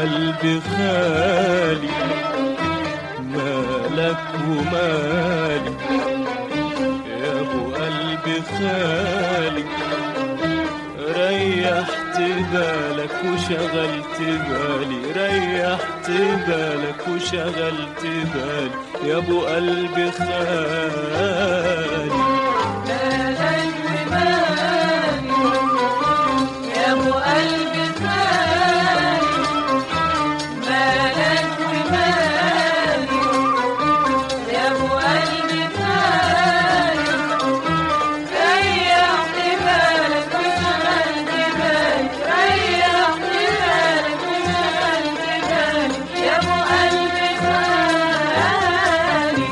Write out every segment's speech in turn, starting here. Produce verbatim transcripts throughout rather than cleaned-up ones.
قلبي خالي مالك ومالي يا ابو قلبي خالي، ريحت بالك وشغلت بالي، ريحت بالك وشغلت بالي يا ابو قلبي خالي. مالك ومالي يا ابو قلبي خالي، مالك ومالي يا ابو قلبي خالي، ريحت بالك وشغلت بالي، ريحت بالك وشغلت بالي يا ابو قلبي خالي.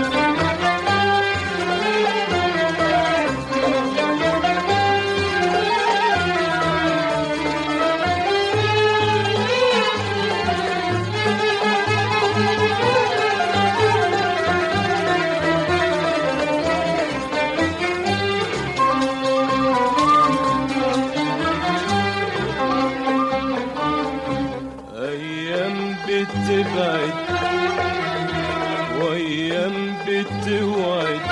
أيام بتبعد وأيام بتوعد،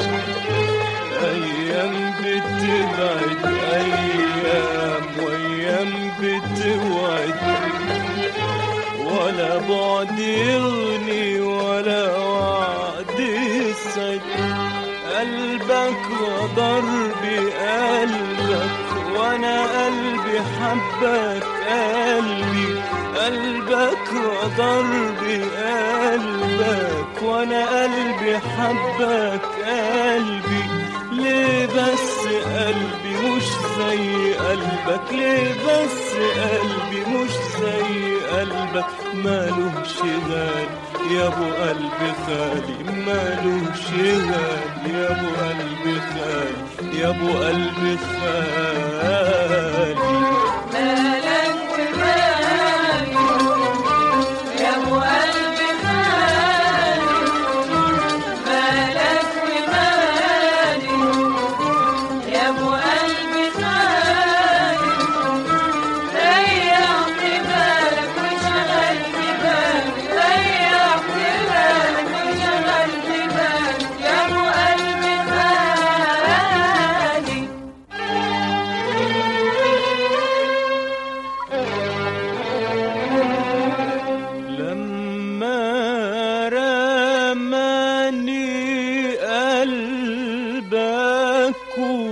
أيام بتبعد أيام وأيام بتوعد، ولا بعد يغني ولا وعد يسعد، قلبك غدر بقلبك وانا قلبي حبك قلبي، قلبك غدر بقلبك وانا قلبي حبك قلبي، ليه بس قلبي مش زي قلبك، ليه بس قلبي مش زي قلبك، مالوش غالي يا ابو قلبي خالي، مالوش غالي يا ابو قلبي خالي، يا ابو قلبي خالي. مالك ومالي يا ابو قلبي خالي، مالك ومالي يا ابو قلبي خالي، ريحت بالك وشغلت بالي، ريحت بالك وشغلت بالي يا ابو قلبي خالي. لما رماني قلبك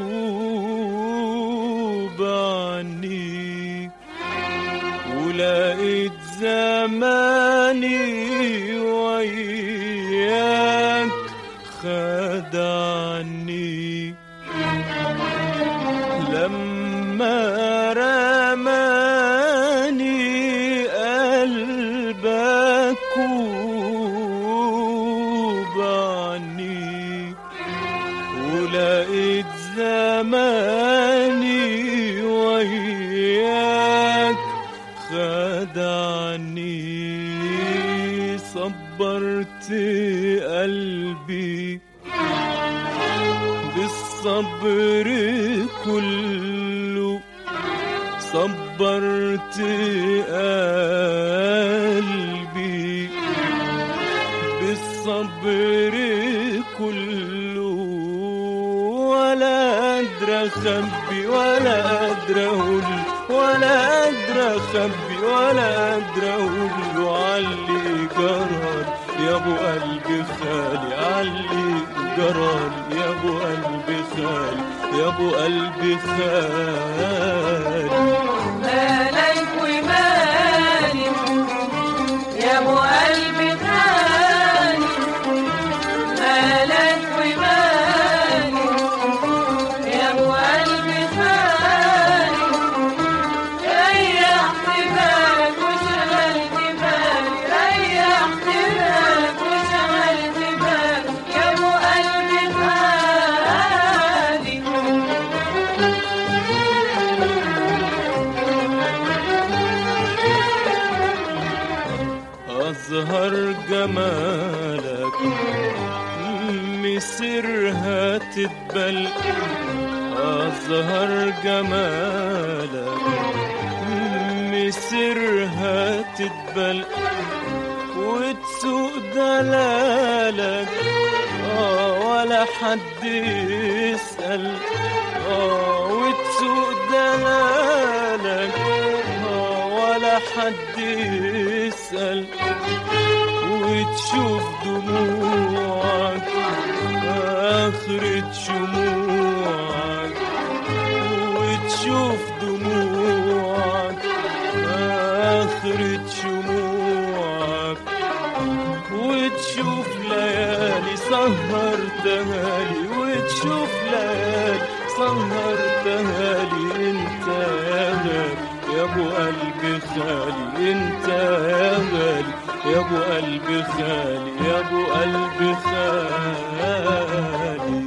وبعني، ولقيت زماني وياك خدعني، لما رماني قلبك وبعني، ولقيت زماني وياك خدعني، صبرت قلبي بالصبر كله، صبرت قلبي بالصبر كله، ولا قادر اخبي ولا قادر اقول، ولا قادر اخبي ولا قادر اقول له علي جرال يا ابو قلبي خالي، علي جرال يا ابو قلبي خالي، يا ابو قلبي خالي. مالك ومالي يا ابو قلبي خالي، مالك ومالي يا ابو قلبي خالي، ريحت بالك وشغلت بالي، ريحت بالك وشغلت بالي يا ابو قلبي خالي. أظهر جمالك مسيرها تتبل، أظهر جمالك مسيرها تتبل وتسوق دلالك، آه ولا حد يسأل، آه وتسوق دلالك، آه ولا حد يسأل، وتشوف دموعك آخرة شموعك، وتشوف دموعك آخرة شموعك، وتشوف ليالي سهرتها لي، وتشوف ليالي سهرتها لي. انت يا غالي يا ابو قلبي خالي، انت يا غالي يا ابو قلبي خالي، يا ابو قلبي خالي.